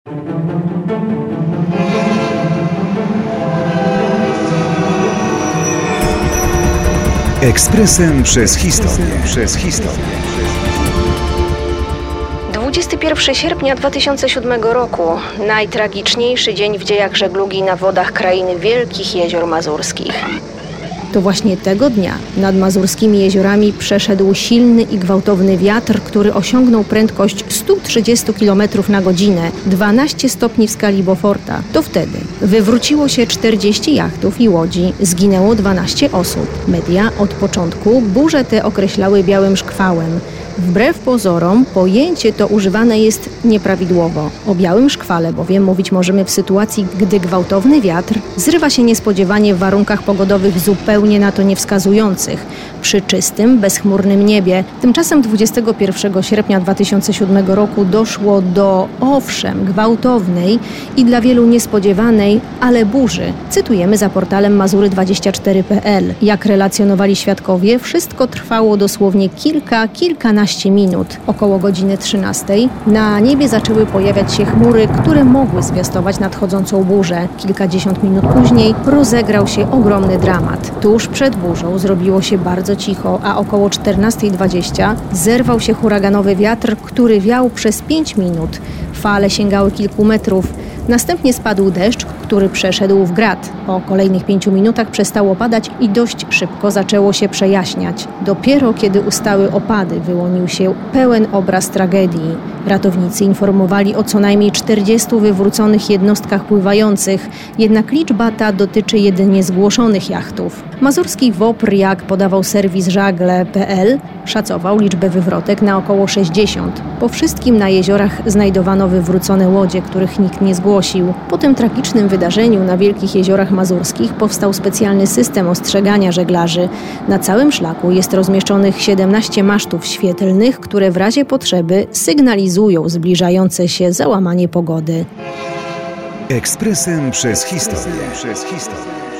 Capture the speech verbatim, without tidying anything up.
Ekspresem przez historię. Przez historię. dwudziestego pierwszego sierpnia dwa tysiące siódmego roku. Najtragiczniejszy dzień w dziejach żeglugi na wodach krainy Wielkich Jezior Mazurskich. To właśnie tego dnia nad mazurskimi jeziorami przeszedł silny i gwałtowny wiatr, który osiągnął prędkość sto trzydzieści kilometrów na godzinę, dwanaście stopni w skali Beauforta. To wtedy wywróciło się czterdzieści jachtów i łodzi, zginęło dwanaście osób. Media od początku burzę tę określały białym szkwałem. Wbrew pozorom pojęcie to używane jest nieprawidłowo. O białym szkwale bowiem mówić możemy w sytuacji, gdy gwałtowny wiatr zrywa się niespodziewanie w warunkach pogodowych zupełnie na to niewskazujących, przy czystym, bezchmurnym niebie. Tymczasem dwudziestego pierwszego sierpnia dwa tysiące siódmego roku doszło do, owszem, gwałtownej i dla wielu niespodziewanej, ale burzy. Cytujemy za portalem mazury dwadzieścia cztery kropka p l. Jak relacjonowali świadkowie, wszystko trwało dosłownie kilka, kilkanaście minut. Około godziny trzynastej na niebie zaczęły pojawiać się chmury, które mogły zwiastować nadchodzącą burzę. Kilkadziesiąt minut później rozegrał się ogromny dramat. Tuż przed burzą zrobiło się bardzo cicho, a około czternastej dwadzieścia zerwał się huraganowy wiatr, który wiał przez pięć minut. Fale sięgały kilku metrów. Następnie spadł deszcz, który przeszedł w grad. Po kolejnych pięciu minutach przestało padać i dość szybko zaczęło się przejaśniać. Dopiero kiedy ustały opady, wyłonił się pełen obraz tragedii. Ratownicy informowali o co najmniej czterdziestu wywróconych jednostkach pływających, jednak liczba ta dotyczy jedynie zgłoszonych jachtów. Mazurski W O P R, jak podawał serwis żagle kropka p l, szacował liczbę wywrotek na około sześćdziesiąt. Po wszystkim na jeziorach znajdowano wywrócone łodzie, których nikt nie zgłosił. Po tym tragicznym wydarzeniu na Wielkich Jeziorach Mazurskich powstał specjalny system ostrzegania żeglarzy. Na całym szlaku jest rozmieszczonych siedemnaście masztów świetlnych, które w razie potrzeby sygnalizują zbliżające się załamanie pogody. Ekspresem przez historię. Przez historię.